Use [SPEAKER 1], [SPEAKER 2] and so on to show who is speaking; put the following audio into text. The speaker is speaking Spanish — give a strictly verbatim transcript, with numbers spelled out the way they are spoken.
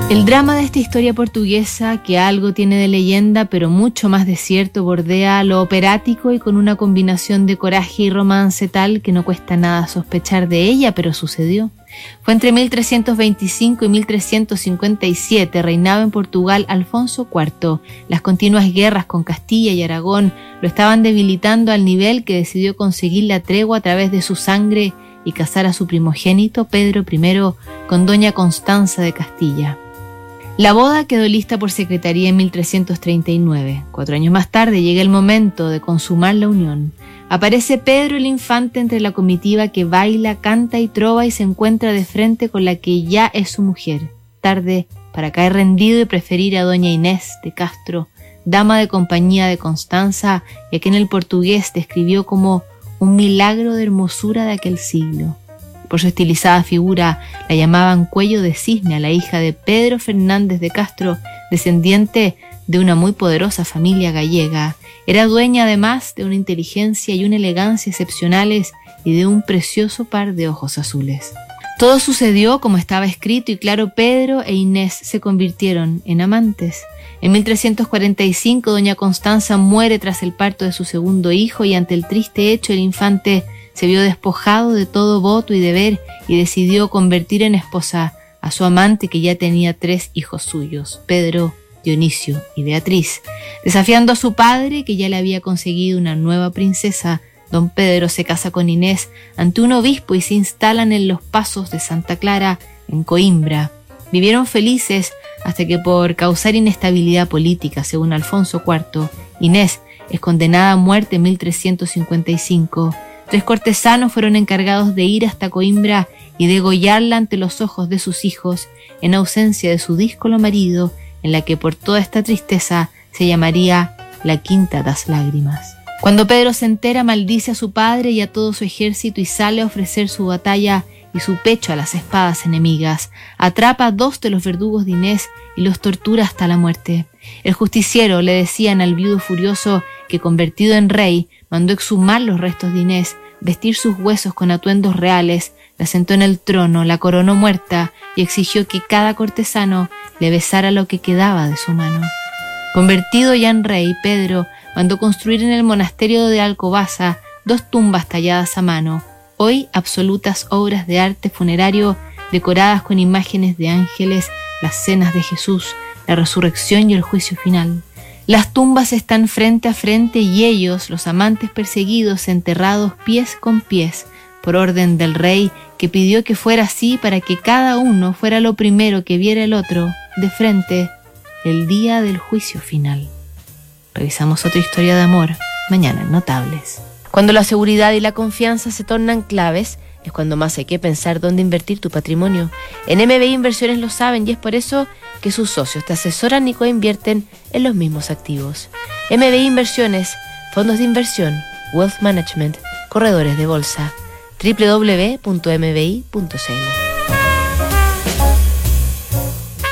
[SPEAKER 1] El drama de esta historia portuguesa, que algo tiene de leyenda, pero mucho más de cierto, bordea lo operático y con una combinación de coraje y romance tal que no cuesta nada sospechar de ella, pero sucedió. Fue entre mil trescientos veinticinco y mil trescientos cincuenta y siete, reinaba en Portugal Alfonso cuarto. Las continuas guerras con Castilla y Aragón lo estaban debilitando al nivel que decidió conseguir la tregua a través de su sangre y casar a su primogénito, Pedro primero, con doña Constanza de Castilla. La boda quedó lista por secretaría en mil trescientos treinta y nueve. Cuatro años más tarde llega el momento de consumar la unión. Aparece Pedro el infante entre la comitiva que baila, canta y trova y se encuentra de frente con la que ya es su mujer. Tarde para caer rendido y preferir a doña Inés de Castro, dama de compañía de Constanza, y a quien el portugués describió como un milagro de hermosura de aquel siglo. Por su estilizada figura la llamaban Cuello de Cisne a la hija de Pedro Fernández de Castro, descendiente de una muy poderosa familia gallega. Era dueña además de una inteligencia y una elegancia excepcionales y de un precioso par de ojos azules. Todo sucedió como estaba escrito y claro, Pedro e Inés se convirtieron en amantes. En mil trescientos cuarenta y cinco doña Constanza muere tras el parto de su segundo hijo y ante el triste hecho el infante se vio despojado de todo voto y deber y decidió convertir en esposa a su amante que ya tenía tres hijos suyos, Pedro, Dionisio y Beatriz. Desafiando a su padre, que ya le había conseguido una nueva princesa, don Pedro se casa con Inés ante un obispo y se instalan en los Pasos de Santa Clara, en Coimbra. Vivieron felices hasta que por causar inestabilidad política, según Alfonso cuarto, Inés es condenada a muerte en mil trescientos cincuenta y cinco. Tres cortesanos fueron encargados de ir hasta Coimbra y degollarla ante los ojos de sus hijos, en ausencia de su díscolo marido, en la que por toda esta tristeza se llamaría la Quinta das Lágrimas. Cuando Pedro se entera, maldice a su padre y a todo su ejército y sale a ofrecer su batalla y su pecho a las espadas enemigas. Atrapa a dos de los verdugos de Inés y los tortura hasta la muerte. El justiciero le decían al viudo furioso que, convertido en rey, mandó exhumar los restos de Inés, vestir sus huesos con atuendos reales, la sentó en el trono, la coronó muerta y exigió que cada cortesano le besara lo que quedaba de su mano. Convertido ya en rey, Pedro mandó construir en el monasterio de Alcobaza dos tumbas talladas a mano, hoy absolutas obras de arte funerario decoradas con imágenes de ángeles, las cenas de Jesús, la resurrección y el juicio final. Las tumbas están frente a frente y ellos, los amantes perseguidos, enterrados pies con pies, por orden del rey que pidió que fuera así para que cada uno fuera lo primero que viera el otro, de frente, el día del juicio final. Revisamos otra historia de amor, mañana en Notables. Cuando la seguridad y la confianza se tornan claves, es cuando más hay que pensar dónde invertir tu patrimonio. En M B I Inversiones lo saben y es por eso que sus socios te asesoran y coinvierten en los mismos activos. M B I Inversiones, fondos de inversión, wealth management, corredores de bolsa, doble u doble u doble u punto m b i punto c l.